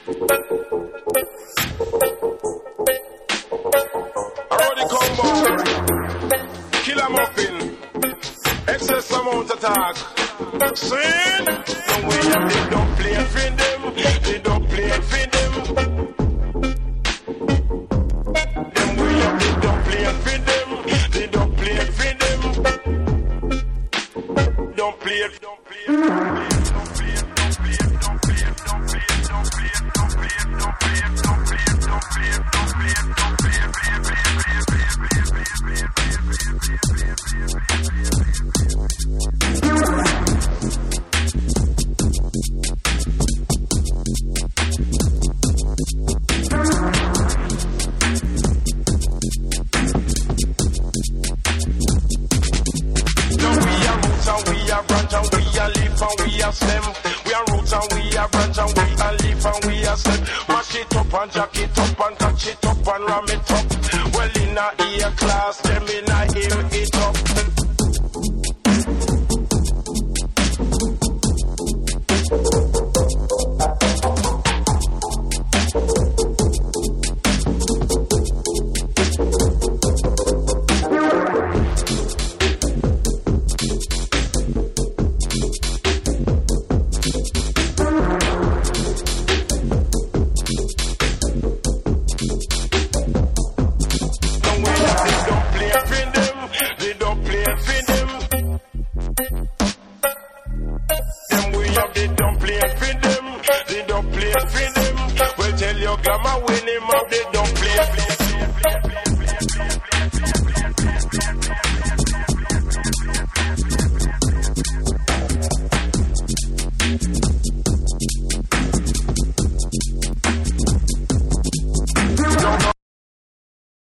Roddy Combo, Killer Muffin, excess amount of talk. Sin, no way they don't play for them, they don't play for them. Them way they don't play for them, they don't play for them. Don't play, don't play, don't play. Mash it up and jack it up and catch it up and ram it up. Well in a ear class, them in a him it up. They don't play for them. Well, tell your grandma when him out, they